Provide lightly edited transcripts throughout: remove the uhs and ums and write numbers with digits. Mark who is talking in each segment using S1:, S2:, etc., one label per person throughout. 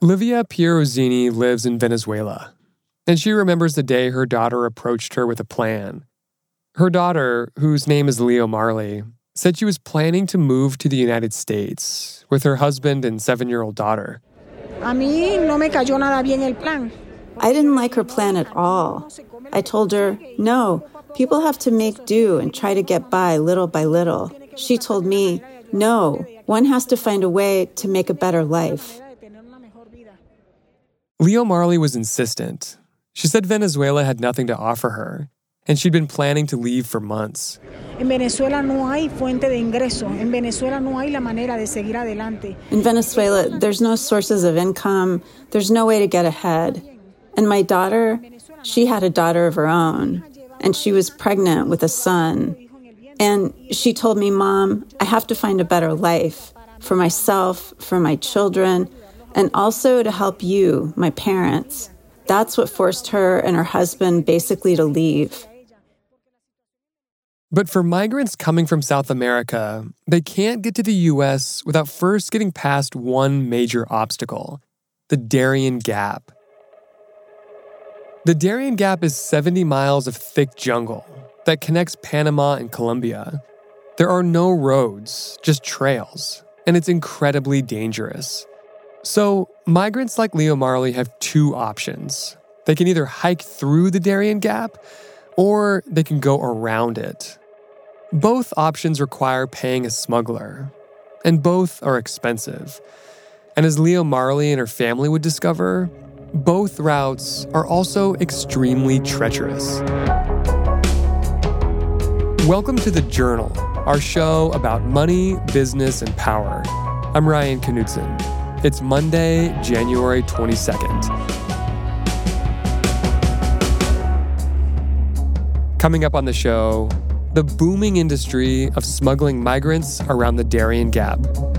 S1: Livia Pierozzini lives in Venezuela, and she remembers the day her daughter approached her with a plan. Her daughter, whose name is Leo Marley, said she was planning to move to the United States with her husband and 7-year-old daughter.
S2: A mí no me cayó nada bien el plan.
S3: I didn't like her plan at all. I told her, no, people have to make do and try to get by little by little. She told me, no, one has to find a way to make a better life.
S1: Leo Marley was insistent. She said Venezuela had nothing to offer her, and she'd been planning to leave for months.
S2: En Venezuela no hay fuente de ingreso. En Venezuela no hay la manera de seguir adelante.
S3: In Venezuela, there's no sources of income. There's no way to get ahead. And my daughter, she had a daughter of her own, and she was pregnant with a son. And she told me, Mom, I have to find a better life for myself, for my children, and also to help you, my parents. That's what forced her and her husband basically to leave.
S1: But for migrants coming from South America, they can't get to the U.S. without first getting past one major obstacle, the Darien Gap. The Darien Gap is 70 miles of thick jungle that connects Panama and Colombia. There are no roads, just trails, and it's incredibly dangerous. So, migrants like Leo Marley have two options. They can either hike through the Darien Gap, or they can go around it. Both options require paying a smuggler, and both are expensive. And as Leo Marley and her family would discover, both routes are also extremely treacherous. Welcome to The Journal, our show about money, business, and power. I'm Ryan Knudsen. It's Monday, January 22nd. Coming up on the show, the booming industry of smuggling migrants around the Darien Gap.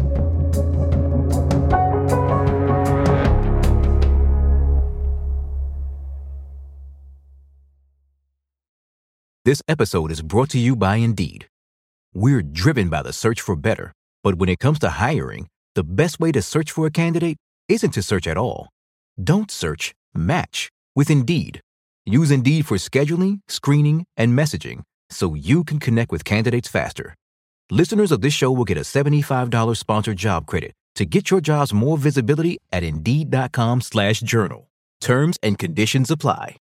S4: This episode is brought to you by Indeed. We're driven by the search for better, but when it comes to hiring, the best way to search for a candidate isn't to search at all. Don't search, match with Indeed. Use Indeed for scheduling, screening, and messaging so you can connect with candidates faster. Listeners of this show will get a $75 sponsored job credit to get your jobs more visibility at Indeed.com/journal. Terms and conditions apply.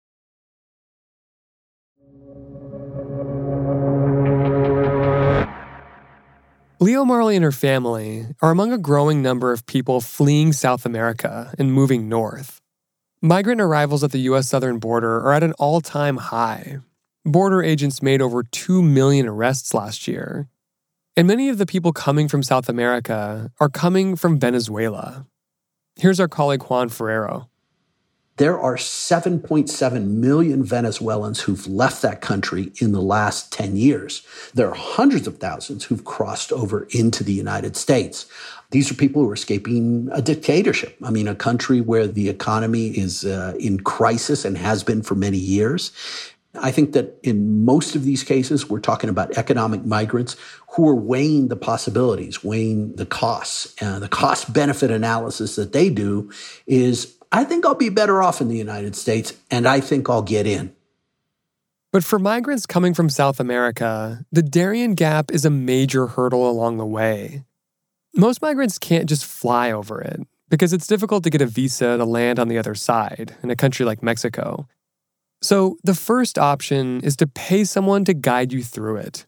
S1: Leo Marley and her family are among a growing number of people fleeing South America and moving north. Migrant arrivals at the U.S. southern border are at an all-time high. Border agents made over 2 million arrests last year. And many of the people coming from South America are coming from Venezuela. Here's our colleague Juan Ferrero.
S5: There are 7.7 million Venezuelans who've left that country in the last 10 years. There are hundreds of thousands who've crossed over into the United States. These are people who are escaping a dictatorship. I mean, a country where the economy is in crisis and has been for many years. I think that in most of these cases, we're talking about economic migrants who are weighing the possibilities, weighing the costs. The cost-benefit analysis that they do is, I think I'll be better off in the United States, and I think I'll get in.
S1: But for migrants coming from South America, the Darien Gap is a major hurdle along the way. Most migrants can't just fly over it because it's difficult to get a visa to land on the other side in a country like Mexico. So the first option is to pay someone to guide you through it.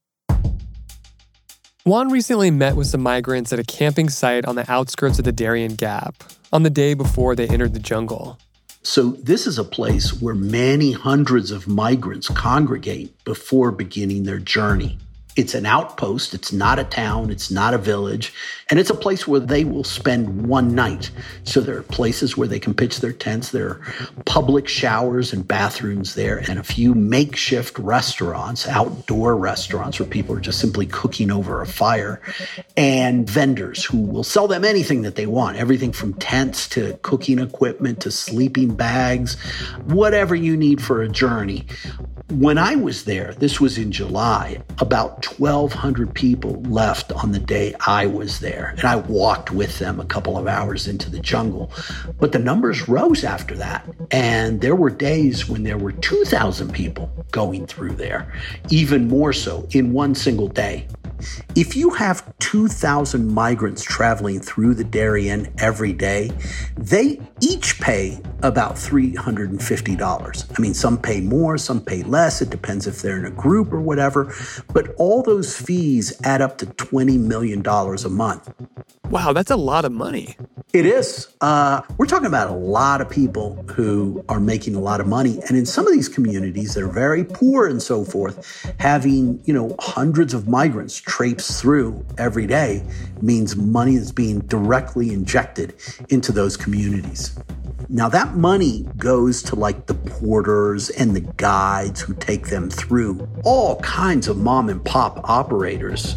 S1: Juan recently met with some migrants at a camping site on the outskirts of the Darien Gap on the day before they entered the jungle.
S5: So this is a place where many hundreds of migrants congregate before beginning their journey. It's an outpost. It's not a town. It's not a village. And it's a place where they will spend one night. So there are places where they can pitch their tents. There are public showers and bathrooms there, and a few makeshift restaurants, outdoor restaurants where people are just simply cooking over a fire, and vendors who will sell them anything that they want, everything from tents to cooking equipment to sleeping bags, whatever you need for a journey. When I was there, this was in July, about 1,200 people left on the day I was there. And I walked with them a couple of hours into the jungle. But the numbers rose after that. And there were days when there were 2,000 people going through there, even more so in one single day. If you have 2,000 migrants traveling through the Darien every day, they each pay about $350. I mean, some pay more, some pay less. It depends if they're in a group or whatever. But all those fees add up to $20 million a month.
S1: Wow, that's a lot of money.
S5: It is. We're talking about a lot of people who are making a lot of money. And in some of these communities that are very poor and so forth, having, hundreds of migrants traipse through every day means money is being directly injected into those communities. Now, that money goes to like the porters and the guides who take them through, all kinds of mom and pop operators.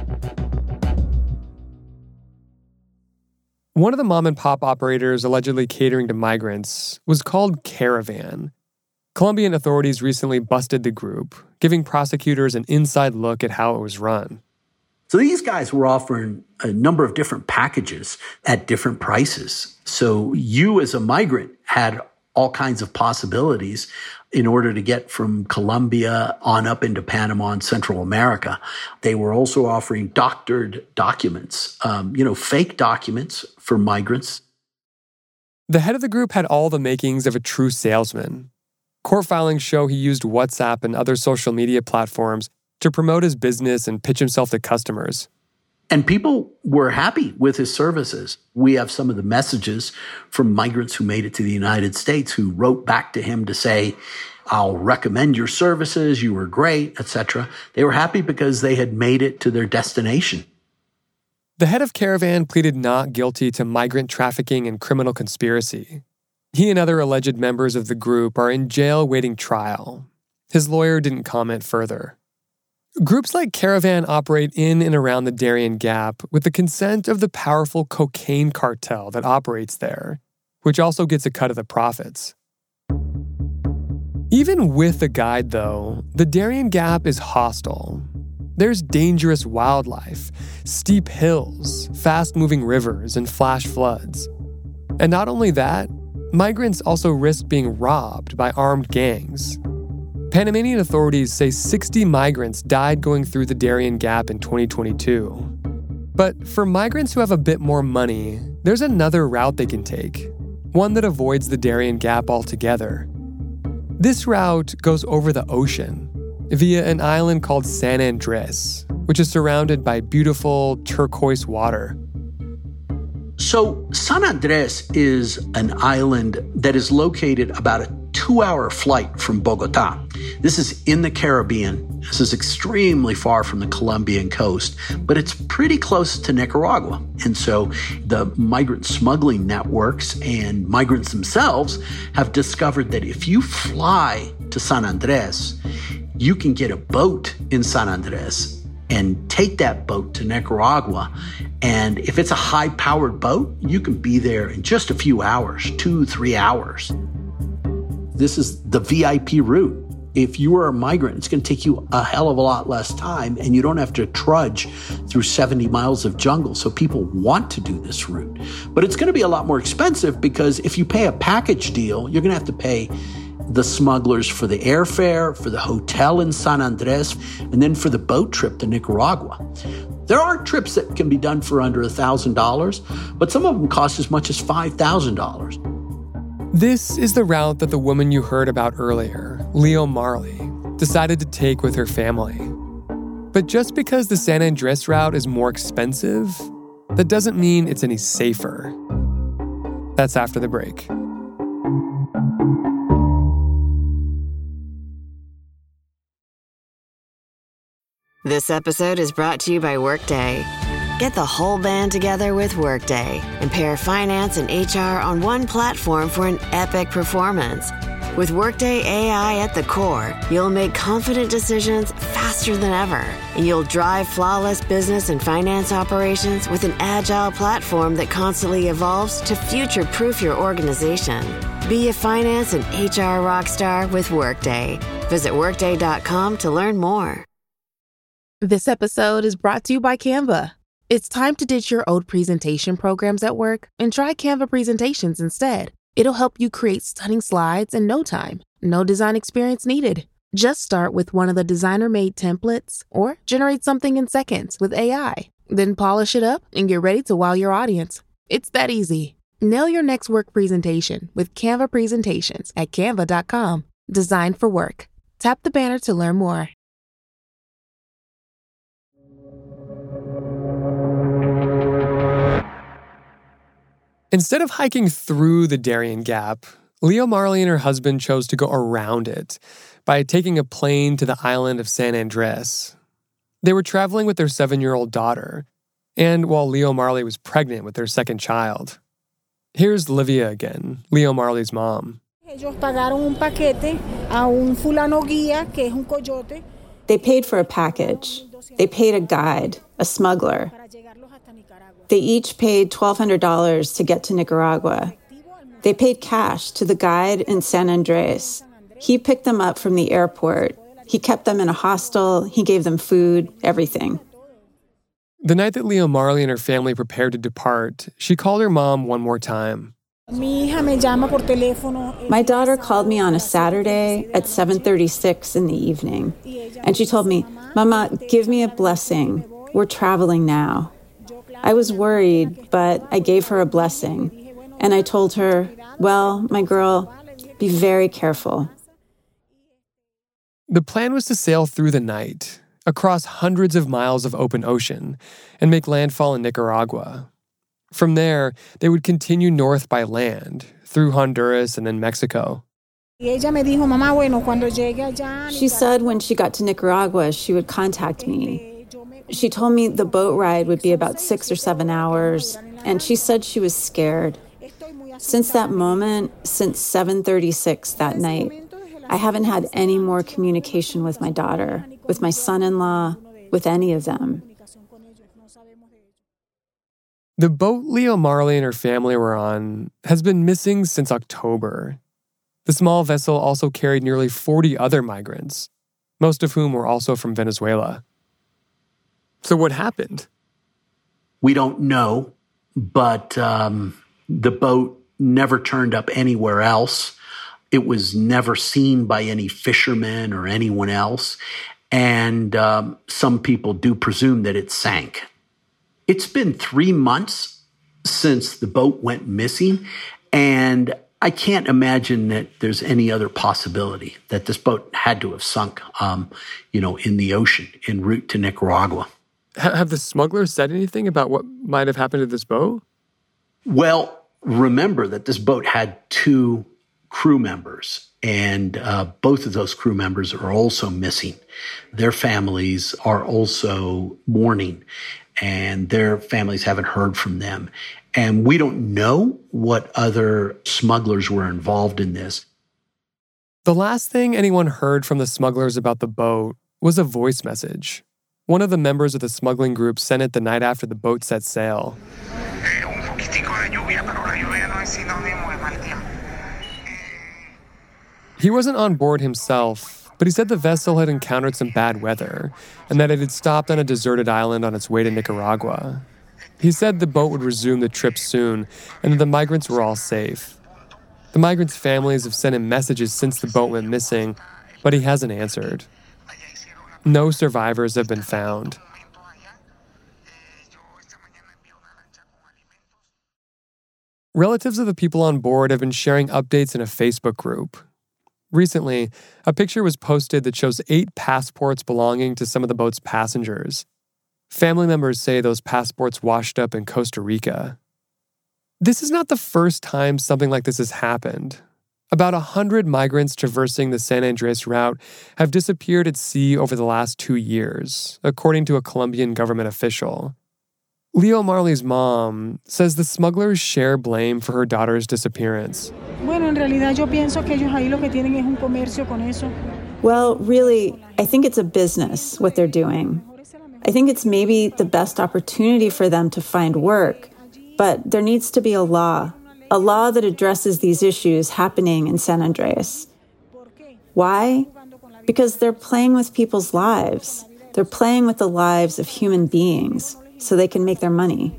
S1: One of the mom and pop operators allegedly catering to migrants was called Caravan. Colombian authorities recently busted the group, giving prosecutors an inside look at how it was run.
S5: So these guys were offering a number of different packages at different prices. So you as a migrant had all kinds of possibilities in order to get from Colombia on up into Panama and Central America. They were also offering doctored documents, fake documents for migrants.
S1: The head of the group had all the makings of a true salesman. Court filings show he used WhatsApp and other social media platforms to promote his business and pitch himself to customers.
S5: And people were happy with his services. We have some of the messages from migrants who made it to the United States who wrote back to him to say, I'll recommend your services, you were great, etc. They were happy because they had made it to their destination.
S1: The head of Caravan pleaded not guilty to migrant trafficking and criminal conspiracy. He and other alleged members of the group are in jail waiting trial. His lawyer didn't comment further. Groups like Caravan operate in and around the Darien Gap with the consent of the powerful cocaine cartel that operates there, which also gets a cut of the profits. Even with a guide, though, the Darien Gap is hostile. There's dangerous wildlife, steep hills, fast-moving rivers, and flash floods. And not only that, migrants also risk being robbed by armed gangs. Panamanian authorities say 60 migrants died going through the Darien Gap in 2022. But for migrants who have a bit more money, there's another route they can take, one that avoids the Darien Gap altogether. This route goes over the ocean, via an island called San Andres, which is surrounded by beautiful turquoise water.
S5: So San Andres is an island that is located about a 2-hour flight from Bogota. This is in the Caribbean. This is extremely far from the Colombian coast, but it's pretty close to Nicaragua. And so the migrant smuggling networks and migrants themselves have discovered that if you fly to San Andres, you can get a boat in San Andres and take that boat to Nicaragua. And if it's a high-powered boat, you can be there in just a few hours, 2-3 hours. This is the VIP route. If you are a migrant, it's going to take you a hell of a lot less time, and you don't have to trudge through 70 miles of jungle. So people want to do this route. But it's going to be a lot more expensive because if you pay a package deal, you're going to have to pay the smugglers for the airfare, for the hotel in San Andres, and then for the boat trip to Nicaragua. There are trips that can be done for under $1,000, but some of them cost as much as $5,000.
S1: This is the route that the woman you heard about earlier, Leo Marley, decided to take with her family. But just because the San Andres route is more expensive, that doesn't mean it's any safer. That's after the break.
S6: This episode is brought to you by Workday. Get the whole band together with Workday and pair finance and HR on one platform for an epic performance. With Workday AI at the core, you'll make confident decisions faster than ever, and you'll drive flawless business and finance operations with an agile platform that constantly evolves to future-proof your organization. Be a finance and HR rockstar with Workday. Visit Workday.com to learn more.
S7: This episode is brought to you by Canva. It's time to ditch your old presentation programs at work and try Canva presentations instead. It'll help you create stunning slides in no time. No design experience needed. Just start with one of the designer-made templates or generate something in seconds with AI. Then polish it up and get ready to wow your audience. It's that easy. Nail your next work presentation with Canva Presentations at canva.com. Designed for work. Tap the banner to learn more.
S1: Instead of hiking through the Darien Gap, Leo Marley and her husband chose to go around it by taking a plane to the island of San Andres. They were traveling with their 7-year-old daughter, and while Leo Marley was pregnant with their second child. Here's Livia again, Leo Marley's mom.
S2: They
S3: paid for a package. They paid a guide, a smuggler. They each paid $1,200 to get to Nicaragua. They paid cash to the guide in San Andres. He picked them up from the airport. He kept them in a hostel. He gave them food, everything.
S1: The night that Leo Marley and her family prepared to depart, she called her mom one more time.
S3: My daughter called me on a Saturday at 7:36 in the evening, and she told me, "Mama, give me a blessing. We're traveling now." I was worried, but I gave her a blessing, and I told her, "Well, my girl, be very careful."
S1: The plan was to sail through the night, across hundreds of miles of open ocean, and make landfall in Nicaragua. From there, they would continue north by land, through Honduras and then Mexico.
S3: She said when she got to Nicaragua, she would contact me. She told me the boat ride would be about 6 or 7 hours, and she said she was scared. Since that moment, since 7:36 that night, I haven't had any more communication with my daughter, with my son-in-law, with any of them.
S1: The boat Leo Marley and her family were on has been missing since October. The small vessel also carried nearly 40 other migrants, most of whom were also from Venezuela. So what happened?
S5: We don't know, but the boat never turned up anywhere else. It was never seen by any fishermen or anyone else. And some people do presume that it sank. It's been 3 months since the boat went missing, and I can't imagine that there's any other possibility that this boat had to have sunk, in the ocean en route to Nicaragua.
S1: Have the smugglers said anything about what might have happened to this boat?
S5: Well, remember that this boat had 2 crew members, and both of those crew members are also missing. Their families are also mourning, and their families haven't heard from them. And we don't know what other smugglers were involved in this.
S1: The last thing anyone heard from the smugglers about the boat was a voice message. One of the members of the smuggling group sent it the night after the boat set sail. He wasn't on board himself, but he said the vessel had encountered some bad weather and that it had stopped on a deserted island on its way to Nicaragua. He said the boat would resume the trip soon and that the migrants were all safe. The migrants' families have sent him messages since the boat went missing, but he hasn't answered. No survivors have been found. Relatives of the people on board have been sharing updates in a Facebook group. Recently, a picture was posted that shows 8 passports belonging to some of the boat's passengers. Family members say those passports washed up in Costa Rica. This is not the first time something like this has happened. About 100 migrants traversing the San Andres route have disappeared at sea over the last 2 years, according to a Colombian government official. Leo Marley's mom says the smugglers share blame for her daughter's disappearance.
S3: Well, really, I think it's a business, what they're doing. I think it's maybe the best opportunity for them to find work, but there needs to be a law that addresses these issues happening in San Andres. Why? Because they're playing with people's lives. They're playing with the lives of human beings so they can make their money.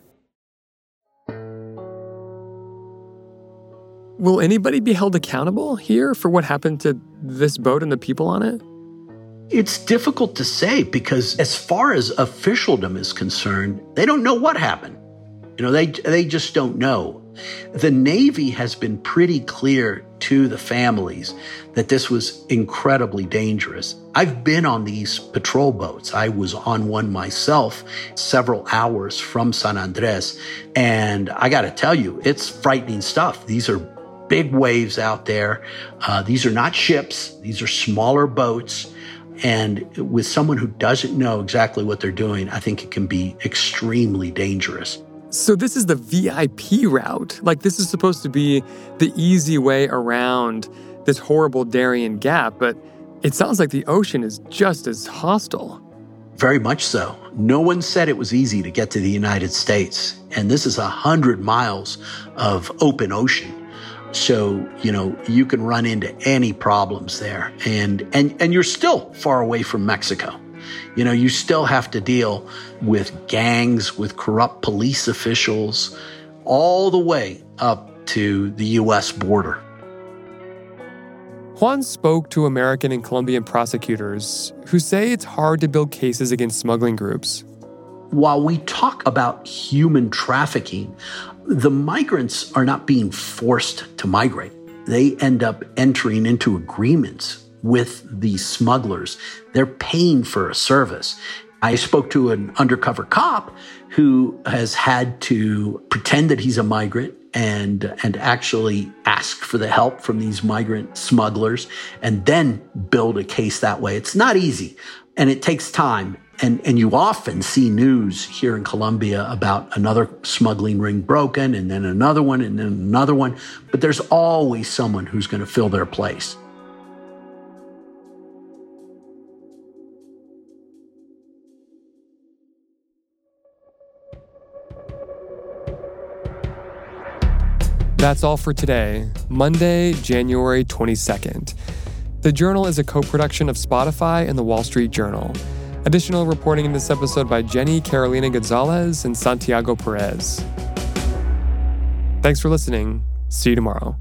S1: Will anybody be held accountable here for what happened to this boat and the people on it?
S5: It's difficult to say because as far as officialdom is concerned, they don't know what happened. They just don't know. The Navy has been pretty clear to the families that this was incredibly dangerous. I've been on these patrol boats. I was on one myself several hours from San Andres. And I got to tell you, it's frightening stuff. These are big waves out there. These are not ships. These are smaller boats. And with someone who doesn't know exactly what they're doing, I think it can be extremely dangerous.
S1: So this is the VIP route. Like, this is supposed to be the easy way around this horrible Darien Gap, but it sounds like the ocean is just as hostile.
S5: Very much so. No one said it was easy to get to the United States. And this is 100 miles of open ocean. So, you can run into any problems there. And you're still far away from Mexico. You still have to deal with gangs, with corrupt police officials, all the way up to the U.S. border.
S1: Juan spoke to American and Colombian prosecutors who say it's hard to build cases against smuggling groups.
S5: While we talk about human trafficking, the migrants are not being forced to migrate. They end up entering into agreements with these smugglers. They're paying for a service. I spoke to an undercover cop who has had to pretend that he's a migrant and actually ask for the help from these migrant smugglers and then build a case that way. It's not easy, and it takes time. And you often see news here in Colombia about another smuggling ring broken, and then another one, and then another one. But there's always someone who's going to fill their place.
S1: That's all for today, Monday, January 22nd. The Journal is a co-production of Spotify and The Wall Street Journal. Additional reporting in this episode by Jenny Carolina Gonzalez and Santiago Perez. Thanks for listening. See you tomorrow.